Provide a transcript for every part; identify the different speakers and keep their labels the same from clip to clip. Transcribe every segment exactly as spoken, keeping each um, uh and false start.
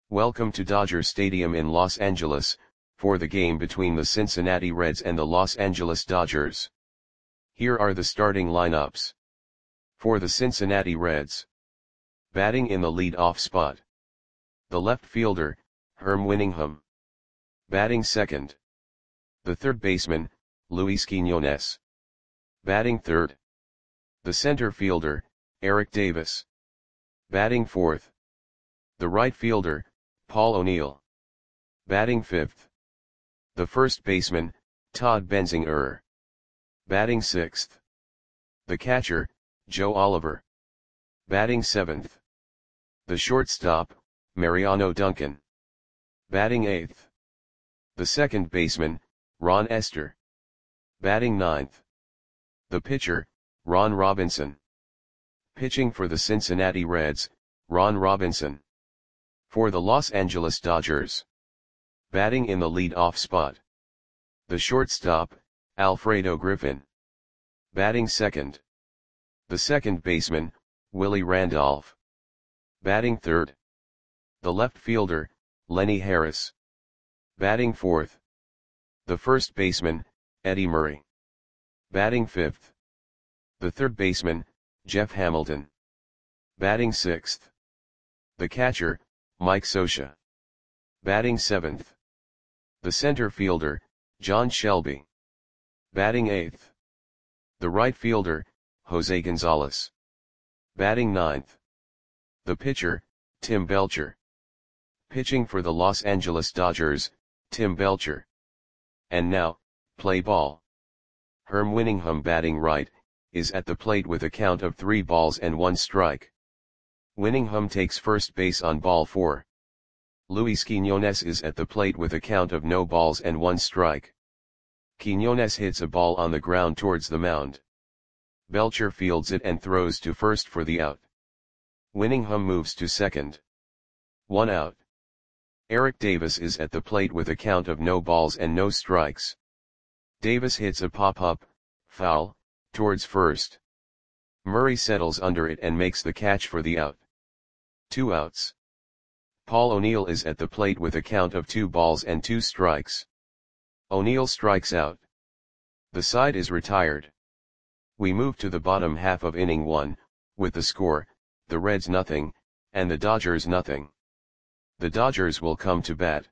Speaker 1: Welcome to Dodger Stadium in Los Angeles, for the game between the Cincinnati Reds and the Los Angeles Dodgers. Here are the starting lineups. For the Cincinnati Reds. Batting in the lead-off spot. The left fielder, Herm Winningham. Batting second. The third baseman, Luis Quiñones. Batting third. The center fielder, Eric Davis. Batting fourth. The right fielder, Paul O'Neill. Batting fifth. The first baseman, Todd Benzinger. Batting sixth. The catcher, Joe Oliver. Batting seventh. The shortstop, Mariano Duncan. Batting eighth. The second baseman, Ron Estes. Batting ninth. The pitcher, Ron Robinson. Pitching for the Cincinnati Reds, Ron Robinson. For the Los Angeles Dodgers. Batting in the lead-off spot. The shortstop, Alfredo Griffin. Batting second. The second baseman, Willie Randolph. Batting third. The left fielder, Lenny Harris. Batting fourth. The first baseman, Eddie Murray. Batting fifth. The third baseman, Jeff Hamilton. Batting sixth. The catcher, Mike Scioscia. Batting seventh. The center fielder, John Shelby. Batting eighth. The right fielder, Jose Gonzalez. Batting ninth. The pitcher, Tim Belcher. Pitching for the Los Angeles Dodgers, Tim Belcher. And now, play ball. Herm Winningham batting right, is at the plate with a count of three balls and one strike. Winningham takes first base on ball four. Luis Quiñones is at the plate with a count of no balls and one strike. Quiñones hits a ball on the ground towards the mound. Belcher fields it and throws to first for the out. Winningham moves to second. One out. Eric Davis is at the plate with a count of no balls and no strikes. Davis hits a pop-up, foul, towards first. Murray settles under it and makes the catch for the out. Two outs. Paul O'Neill is at the plate with a count of two balls and two strikes. O'Neill strikes out. The side is retired. We move to the bottom half of inning one, with the score, the Reds nothing, and the Dodgers nothing. The Dodgers will come to bat.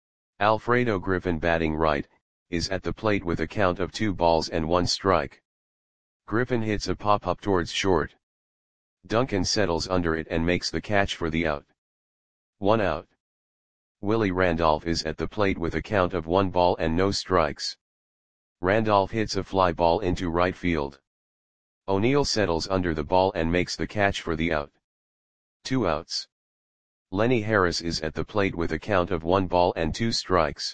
Speaker 1: Alfredo Griffin batting right, is at the plate with a count of two balls and one strike. Griffin hits a pop-up towards short. Duncan settles under it and makes the catch for the out. One out. Willie Randolph is at the plate with a count of one ball and no strikes. Randolph hits a fly ball into right field. O'Neill settles under the ball and makes the catch for the out. Two outs. Lenny Harris is at the plate with a count of one ball and two strikes.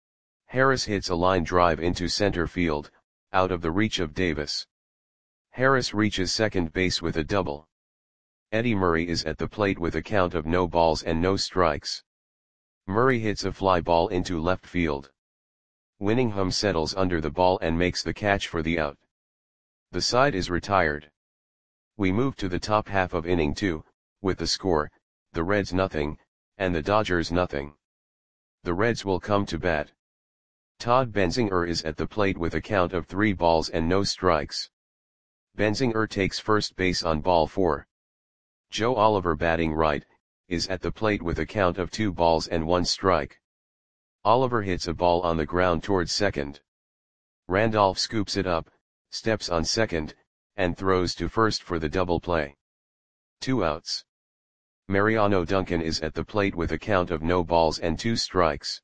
Speaker 1: Harris hits a line drive into center field, out of the reach of Davis. Harris reaches second base with a double. Eddie Murray is at the plate with a count of no balls and no strikes. Murray hits a fly ball into left field. Winningham settles under the ball and makes the catch for the out. The side is retired. We move to the top half of inning two, with the score, the Reds nothing, and the Dodgers nothing. The Reds will come to bat. Todd Benzinger is at the plate with a count of three balls and no strikes. Benzinger takes first base on ball four. Joe Oliver batting right, is at the plate with a count of two balls and one strike. Oliver hits a ball on the ground towards second. Randolph scoops it up, steps on second, and throws to first for the double play. Two outs. Mariano Duncan is at the plate with a count of no balls and two strikes.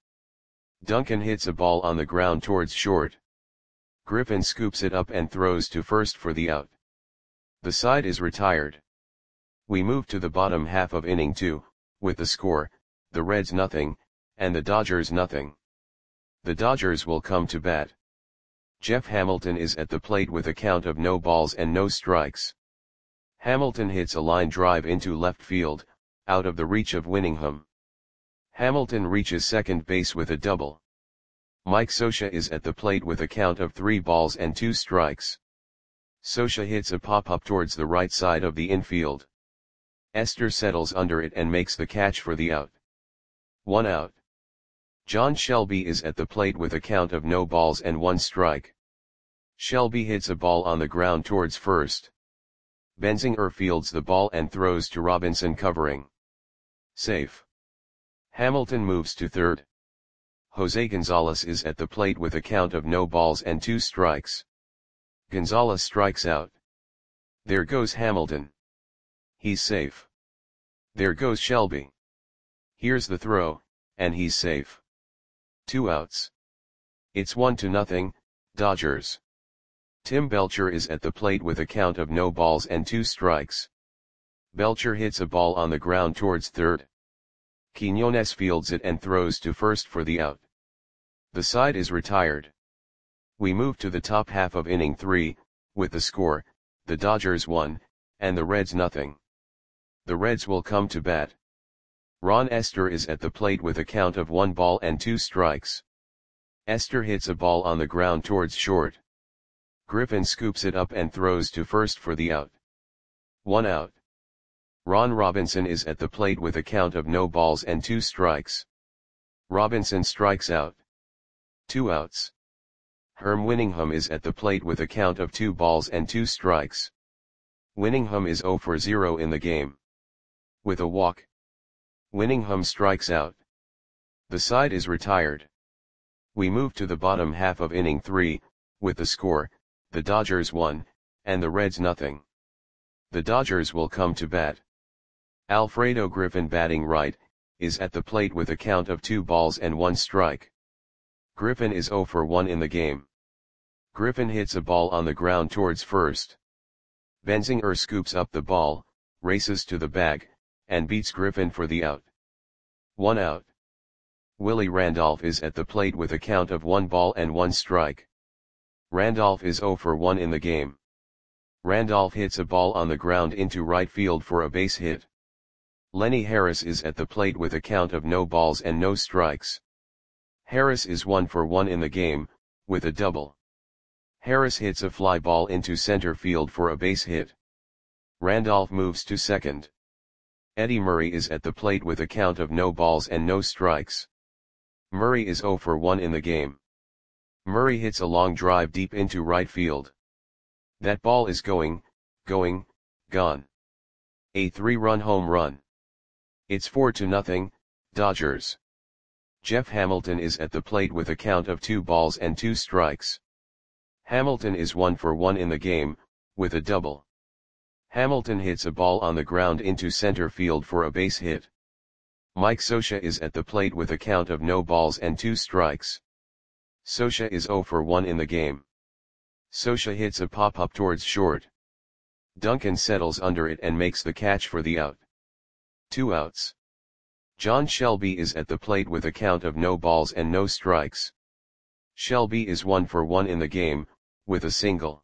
Speaker 1: Duncan hits a ball on the ground towards short. Griffin scoops it up and throws to first for the out. The side is retired. We move to the bottom half of inning two, with the score, the Reds nothing, and the Dodgers nothing. The Dodgers will come to bat. Jeff Hamilton is at the plate with a count of no balls and no strikes. Hamilton hits a line drive into left field, out of the reach of Winningham. Hamilton reaches second base with a double. Mike Scioscia is at the plate with a count of three balls and two strikes. Scioscia hits a pop-up towards the right side of the infield. Estes settles under it and makes the catch for the out. one out. John Shelby is at the plate with a count of no balls and one strike. Shelby hits a ball on the ground towards first. Benzinger fields the ball and throws to Robinson covering. Safe. Hamilton moves to third. Jose Gonzalez is at the plate with a count of no balls and two strikes. Gonzalez strikes out. There goes Hamilton. He's safe. There goes Shelby. Here's the throw, and he's safe. Two outs. It's one to nothing, Dodgers. Tim Belcher is at the plate with a count of no balls and two strikes. Belcher hits a ball on the ground towards third. Quiñones fields it and throws to first for the out. The side is retired. We move to the top half of inning three, with the score, the Dodgers one, and the Reds nothing. The Reds will come to bat. Ron Esther is at the plate with a count of one ball and two strikes. Esther hits a ball on the ground towards short. Griffin scoops it up and throws to first for the out. One out. Ron Robinson is at the plate with a count of no balls and two strikes. Robinson strikes out. Two outs. Herm Winningham is at the plate with a count of two balls and two strikes. Winningham is zero for zero in the game. With a walk, Winningham strikes out. The side is retired. We move to the bottom half of inning three, with the score, the Dodgers one, and the Reds nothing. The Dodgers will come to bat. Alfredo Griffin, batting right, is at the plate with a count of two balls and one strike. Griffin is zero for one in the game. Griffin hits a ball on the ground towards first. Benzinger scoops up the ball, races to the bag, and beats Griffin for the out. One out. Willie Randolph is at the plate with a count of one ball and one strike. Randolph is zero for one in the game. Randolph hits a ball on the ground into right field for a base hit. Lenny Harris is at the plate with a count of no balls and no strikes. Harris is one for one in the game, with a double. Harris hits a fly ball into center field for a base hit. Randolph moves to second. Eddie Murray is at the plate with a count of no balls and no strikes. Murray is zero for one in the game. Murray hits a long drive deep into right field. That ball is going, going, gone. A three-run home run. It's four to nothing, Dodgers. Jeff Hamilton is at the plate with a count of two balls and two strikes. Hamilton is one for one in the game, with a double. Hamilton hits a ball on the ground into center field for a base hit. Mike Scioscia is at the plate with a count of no balls and two strikes. Scioscia is zero for one in the game. Scioscia hits a pop-up towards short. Duncan settles under it and makes the catch for the out. Two outs. John Shelby is at the plate with a count of no balls and no strikes. Shelby is one for one in the game, with a single.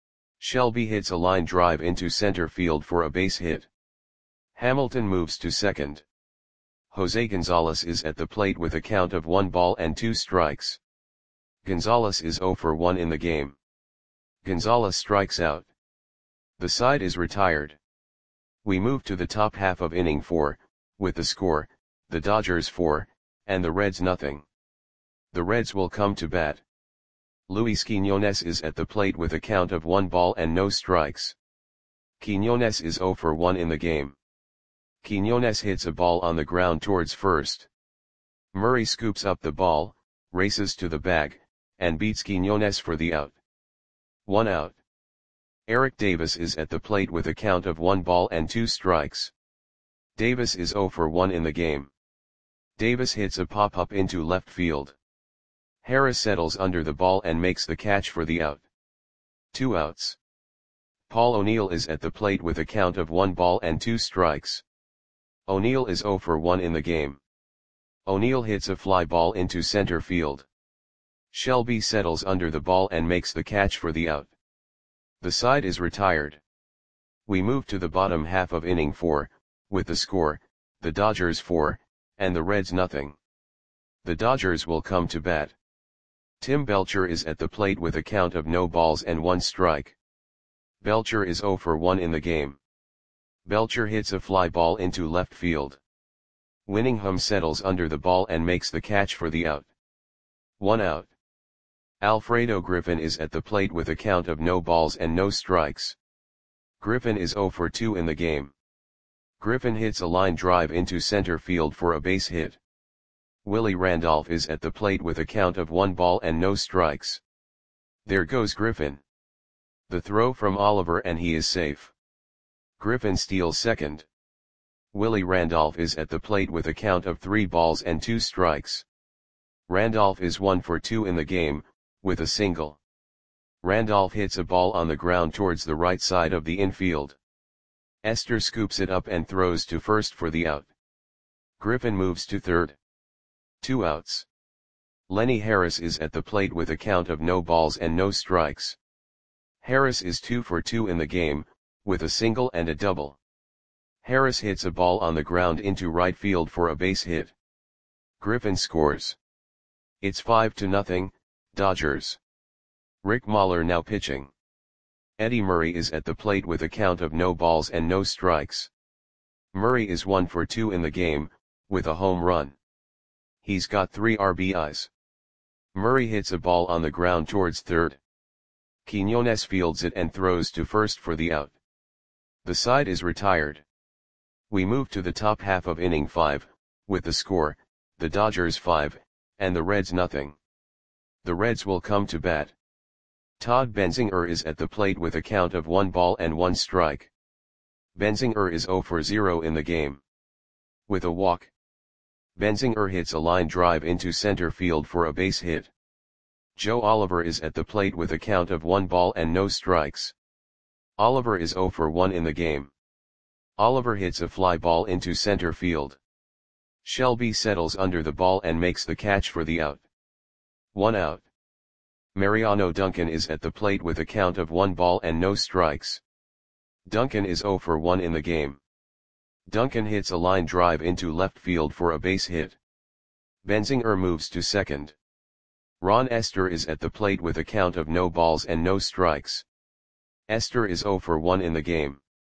Speaker 1: Shelby hits a line drive into center field for a base hit. Hamilton moves to second. Jose Gonzalez is at the plate with a count of one ball and two strikes. Gonzalez is zero for one in the game. Gonzalez strikes out. The side is retired. We move to the top half of inning four, with the score, the Dodgers four, and the Reds nothing. The Reds will come to bat. Luis Quiñones is at the plate with a count of one ball and no strikes. Quiñones is zero for one in the game. Quiñones hits a ball on the ground towards first. Murray scoops up the ball, races to the bag, and beats Quiñones for the out. One out. Eric Davis is at the plate with a count of one ball and two strikes. Davis is zero for one in the game. Davis hits a pop-up into left field. Harris settles under the ball and makes the catch for the out. Two outs. Paul O'Neill is at the plate with a count of one ball and two strikes. O'Neill is zero for one in the game. O'Neill hits a fly ball into center field. Shelby settles under the ball and makes the catch for the out. The side is retired. We move to the bottom half of inning four, with the score, the Dodgers four, and the Reds nothing. The Dodgers will come to bat. Tim Belcher is at the plate with a count of no balls and one strike. Belcher is zero for one in the game. Belcher hits a fly ball into left field. Winningham settles under the ball and makes the catch for the out. One out. Alfredo Griffin is at the plate with a count of no balls and no strikes. Griffin is zero for two in the game. Griffin hits a line drive into center field for a base hit. Willie Randolph is at the plate with a count of one ball and no strikes. There goes Griffin. The throw from Oliver and he is safe. Griffin steals second. Willie Randolph is at the plate with a count of three balls and two strikes. Randolph is one for two in the game, with a single. Randolph hits a ball on the ground towards the right side of the infield. Esther scoops it up and throws to first for the out. Griffin moves to third. Two outs. Lenny Harris is at the plate with a count of no balls and no strikes. Harris is two for two in the game, with a single and a double. Harris hits a ball on the ground into right field for a base hit. Griffin scores. It's five to nothing, Dodgers. Rick Mahler now pitching. Eddie Murray is at the plate with a count of no balls and no strikes. Murray is one for two in the game, with a home run. He's got three R B Is. Murray hits a ball on the ground towards third. Quiñones fields it and throws to first for the out. The side is retired. We move to the top half of inning five, with the score, the Dodgers five, and the Reds nothing. The Reds will come to bat. Todd Benzinger is at the plate with a count of one ball and one strike. Benzinger is zero for zero in the game. With a walk. Benzinger hits a line drive into center field for a base hit. Joe Oliver is at the plate with a count of one ball and no strikes. Oliver is zero for one in the game. Oliver hits a fly ball into center field. Shelby settles under the ball and makes the catch for the out. One out. Mariano Duncan is at the plate with a count of one ball and no strikes. Duncan is zero for one in the game. Duncan hits a line drive into left field for a base hit. Benzinger moves to second. Ron Esther is at the plate with a count of no balls and no strikes. Esther is zero for one in the game.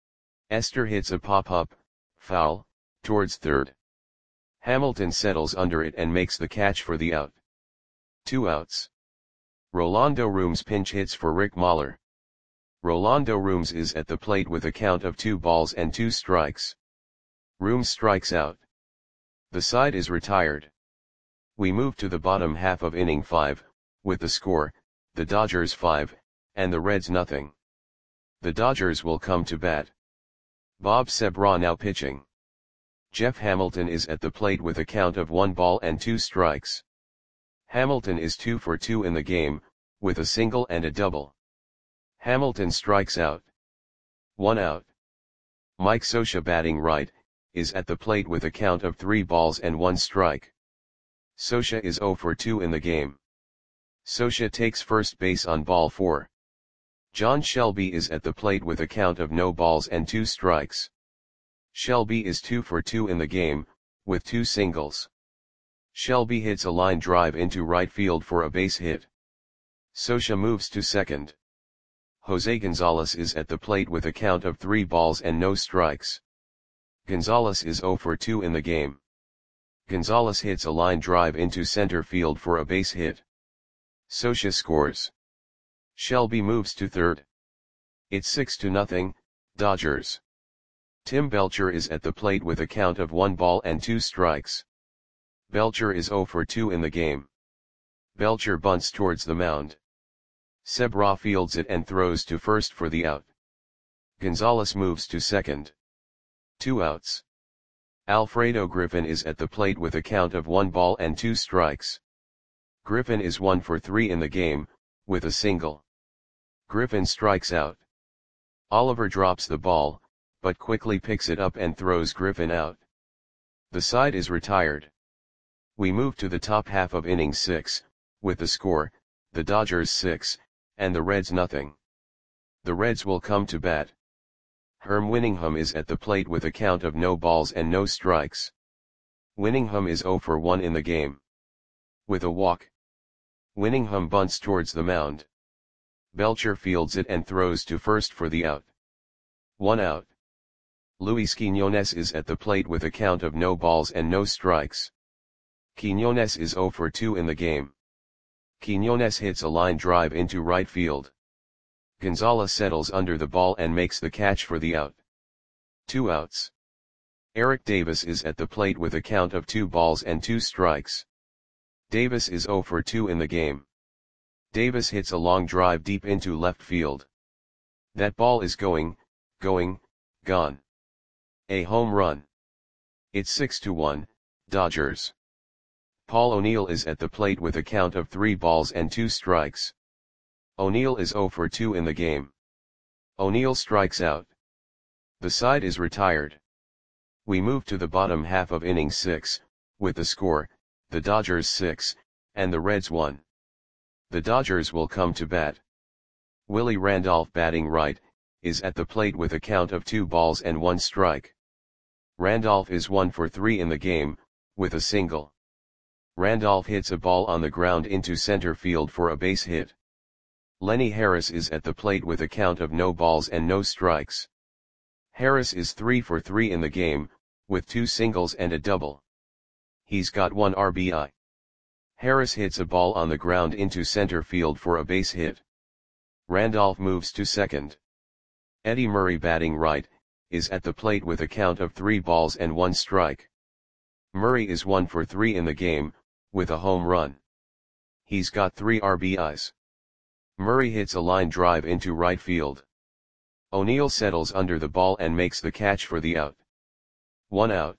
Speaker 1: Esther hits a pop-up, foul, towards third. Hamilton settles under it and makes the catch for the out. Two outs. Rolando Rooms pinch hits for Rick Mahler. Rolando Rooms is at the plate with a count of two balls and two strikes. Rooms strikes out. The side is retired. We move to the bottom half of inning five, with the score, the Dodgers five, and the Reds nothing. The Dodgers will come to bat. Bob Sebra now pitching. Jeff Hamilton is at the plate with a count of one ball and two strikes. Hamilton is two for two in the game, with a single and a double. Hamilton strikes out. One out. Mike Scioscia batting right, is at the plate with a count of three balls and one strike. Scioscia is zero for two in the game. Scioscia takes first base on ball four. John Shelby is at the plate with a count of no balls and two strikes. Shelby is two for two in the game, with two singles. Shelby hits a line drive into right field for a base hit. Scioscia moves to second. Jose Gonzalez is at the plate with a count of three balls and no strikes. Gonzalez is zero for two in the game. Gonzalez hits a line drive into center field for a base hit. Scioscia scores. Shelby moves to third. It's six to nothing, Dodgers. Tim Belcher is at the plate with a count of one ball and two strikes. Belcher is zero for two in the game. Belcher bunts towards the mound. Sebra fields it and throws to first for the out. Gonzalez moves to second. Two outs. Alfredo Griffin is at the plate with a count of one ball and two strikes. Griffin is one for three in the game, with a single. Griffin strikes out. Oliver drops the ball, but quickly picks it up and throws Griffin out. The side is retired. We move to the top half of inning six, with the score, the Dodgers six, and the Reds nothing. The Reds will come to bat. Herm Winningham is at the plate with a count of no balls and no strikes. Winningham is zero for one in the game. With a walk. Winningham bunts towards the mound. Belcher fields it and throws to first for the out. One out. Luis Quiñones is at the plate with a count of no balls and no strikes. Quiñones is zero for two in the game. Quiñones hits a line drive into right field. Gonzalez settles under the ball and makes the catch for the out. Two outs. Eric Davis is at the plate with a count of two balls and two strikes. Davis is zero for two in the game. Davis hits a long drive deep into left field. That ball is going, going, gone. A home run. It's six to one, Dodgers. Paul O'Neill is at the plate with a count of three balls and two strikes. O'Neill is zero for two in the game. O'Neill strikes out. The side is retired. We move to the bottom half of inning six, with the score, the Dodgers six, and the Reds one. The Dodgers will come to bat. Willie Randolph, batting right, is at the plate with a count of two balls and one strike. Randolph is one for three in the game, with a single. Randolph hits a ball on the ground into center field for a base hit. Lenny Harris is at the plate with a count of no balls and no strikes. Harris is three for three in the game, with two singles and a double. He's got one R B I. Harris hits a ball on the ground into center field for a base hit. Randolph moves to second. Eddie Murray, batting right, is at the plate with a count of three balls and one strike. Murray is one for three in the game, with a home run. He's got three R B Is. Murray hits a line drive into right field. O'Neill settles under the ball and makes the catch for the out. One out.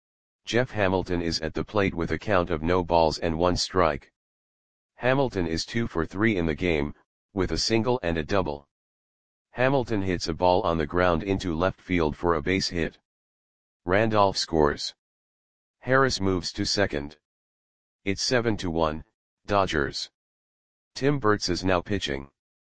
Speaker 1: Jeff Hamilton is at the plate with a count of no balls and one strike. Hamilton is two for three in the game, with a single and a double. Hamilton hits a ball on the ground into left field for a base hit. Randolph scores. Harris moves to second. It's seven to one, Dodgers. Tim Burtz is now pitching.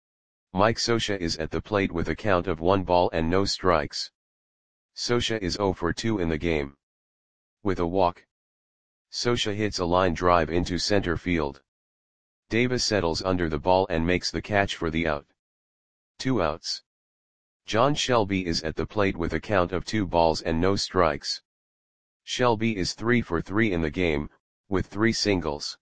Speaker 1: Mike Scioscia is at the plate with a count of one ball and no strikes. Scioscia is zero for two in the game. With a walk. Scioscia hits a line drive into center field. Davis settles under the ball and makes the catch for the out. Two outs. John Shelby is at the plate with a count of two balls and no strikes. Shelby is three for three in the game, with three singles.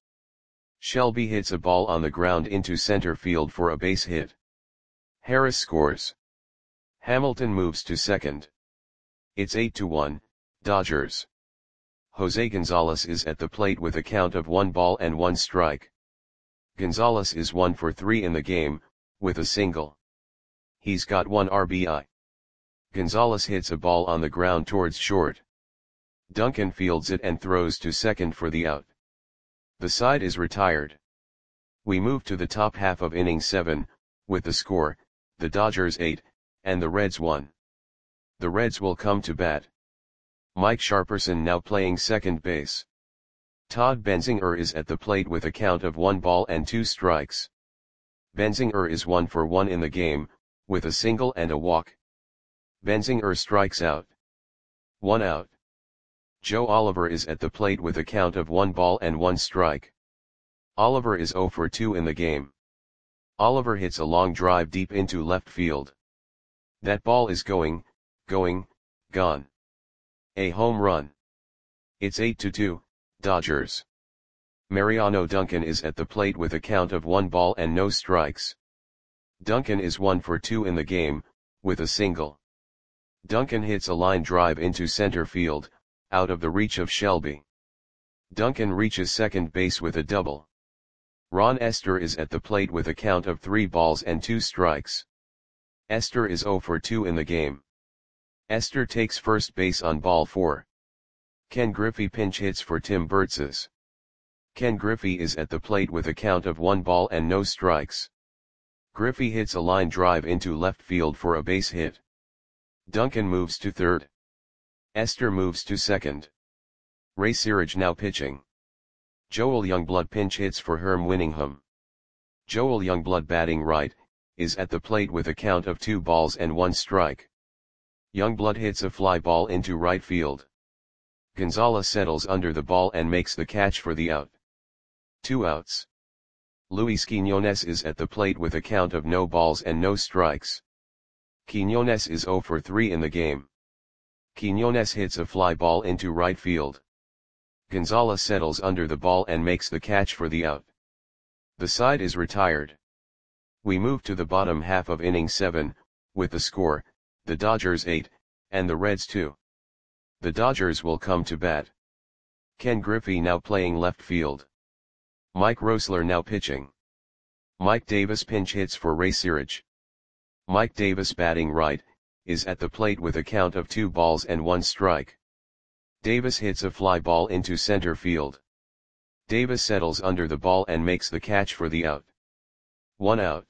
Speaker 1: Shelby hits a ball on the ground into center field for a base hit. Harris scores. Hamilton moves to second. It's eight to one, Dodgers. Jose Gonzalez is at the plate with a count of one ball and one strike. Gonzalez is one for three in the game, with a single. He's got one R B I. Gonzalez hits a ball on the ground towards short. Duncan fields it and throws to second for the out. The side is retired. We move to the top half of inning seven, with the score, the Dodgers eight, and the Reds one. The Reds will come to bat. Mike Sharperson now playing second base. Todd Benzinger is at the plate with a count of one ball and two strikes. Benzinger is one for one in the game, with a single and a walk. Benzinger strikes out. One out. Joe Oliver is at the plate with a count of one ball and one strike. Oliver is zero for two in the game. Oliver hits a long drive deep into left field. That ball is going, going, gone. A home run. It's eight to two, Dodgers. Mariano Duncan is at the plate with a count of one ball and no strikes. Duncan is one for two in the game, with a single. Duncan hits a line drive into center field, out of the reach of Shelby. Duncan reaches second base with a double. Ron Estes is at the plate with a count of three balls and two strikes. Estes is zero for two in the game. Estes takes first base on ball four. Ken Griffey pinch hits for Tim Burtz's. Ken Griffey is at the plate with a count of one ball and no strikes. Griffey hits a line drive into left field for a base hit. Duncan moves to third. Estes moves to second. Ray Searage now pitching. Joel Youngblood pinch hits for Herm Winningham. Joel Youngblood, batting right, is at the plate with a count of two balls and one strike. Youngblood hits a fly ball into right field. Gonzalez settles under the ball and makes the catch for the out. Two outs. Luis Quiñones is at the plate with a count of no balls and no strikes. Quiñones is zero for three in the game. Quiñones hits a fly ball into right field. Gonzalez settles under the ball and makes the catch for the out. The side is retired. We move to the bottom half of inning seven, with the score, the Dodgers eight, and the Reds two. The Dodgers will come to bat. Ken Griffey now playing left field. Mike Roessler now pitching. Mike Davis pinch hits for Ray Searage. Mike Davis batting right, is at the plate with a count of two balls and one strike. Davis hits a fly ball into center field. Davis settles under the ball and makes the catch for the out. One out.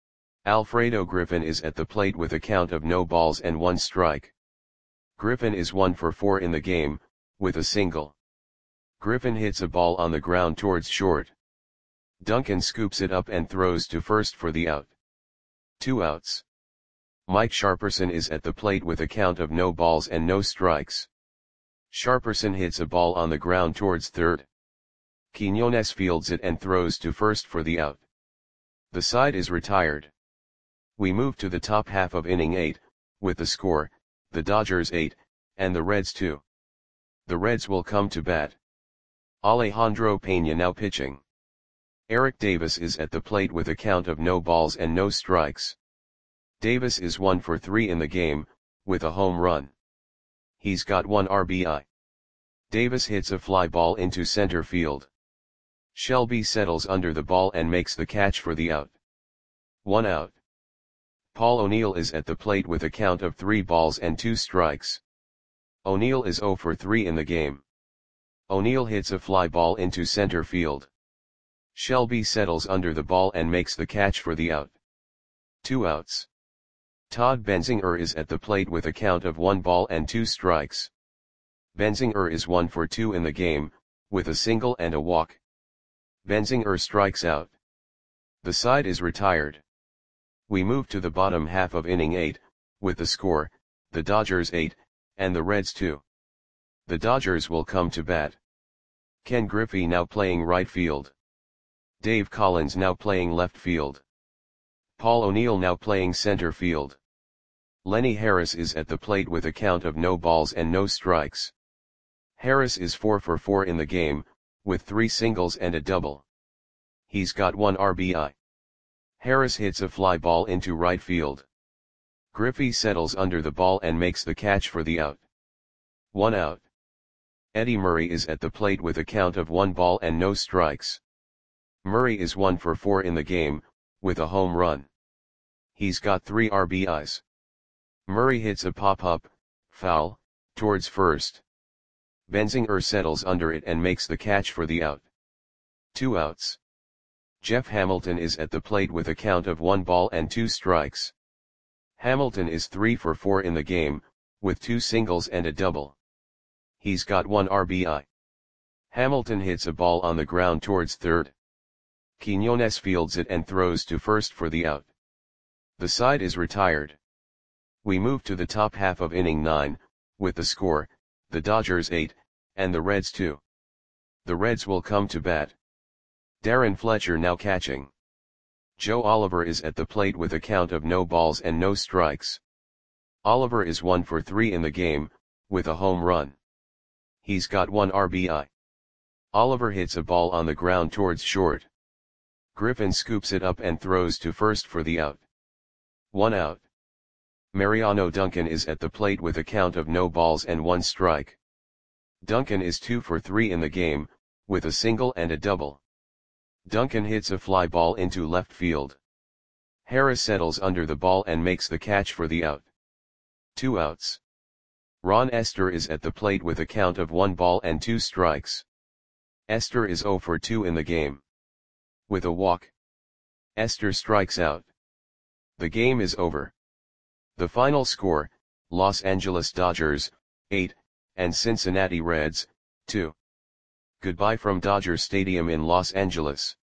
Speaker 1: Alfredo Griffin is at the plate with a count of no balls and one strike. Griffin is one for four in the game, with a single. Griffin hits a ball on the ground towards short. Duncan scoops it up and throws to first for the out. Two outs. Mike Sharperson is at the plate with a count of no balls and no strikes. Sharperson hits a ball on the ground towards third. Quiñones fields it and throws to first for the out. The side is retired. We move to the top half of inning eight, with the score, the Dodgers eight, and the Reds two. The Reds will come to bat. Alejandro Peña now pitching. Eric Davis is at the plate with a count of no balls and no strikes. Davis is one for three in the game, with a home run. He's got one R B I. Davis hits a fly ball into center field. Shelby settles under the ball and makes the catch for the out. One out. Paul O'Neill is at the plate with a count of three balls and two strikes. O'Neill is zero for three in the game. O'Neill hits a fly ball into center field. Shelby settles under the ball and makes the catch for the out. Two outs. Todd Benzinger is at the plate with a count of one ball and two strikes. Benzinger is one for two in the game, with a single and a walk. Benzinger strikes out. The side is retired. We move to the bottom half of inning eight, with the score, the Dodgers eight, and the Reds two. The Dodgers will come to bat. Ken Griffey now playing right field. Dave Collins now playing left field. Paul O'Neill now playing center field. Lenny Harris is at the plate with a count of no balls and no strikes. Harris is four for four in the game, with three singles and a double. He's got one R B I. Harris hits a fly ball into right field. Griffey settles under the ball and makes the catch for the out. One out. Eddie Murray is at the plate with a count of one ball and no strikes. Murray is one for four in the game, with a home run. He's got three R B Is. Murray hits a pop-up, foul, towards first. Benzinger settles under it and makes the catch for the out. Two outs. Jeff Hamilton is at the plate with a count of one ball and two strikes. Hamilton is three for four in the game, with two singles and a double. He's got one R B I. Hamilton hits a ball on the ground towards third. Quiñones fields it and throws to first for the out. The side is retired. We move to the top half of inning nine, with the score, the Dodgers eight, and the Reds two. The Reds will come to bat. Darren Fletcher now catching. Joe Oliver is at the plate with a count of no balls and no strikes. Oliver is one for three in the game, with a home run. He's got one R B I. Oliver hits a ball on the ground towards short. Griffin scoops it up and throws to first for the out. One out. Mariano Duncan is at the plate with a count of no balls and one strike. Duncan is two for three in the game, with a single and a double. Duncan hits a fly ball into left field. Harris settles under the ball and makes the catch for the out. Two outs. Ron Estes is at the plate with a count of one ball and two strikes. Estes is zero for two in the game. With a walk. Estes strikes out. The game is over. The final score, Los Angeles Dodgers, eight, and Cincinnati Reds, two. Goodbye from Dodger Stadium in Los Angeles.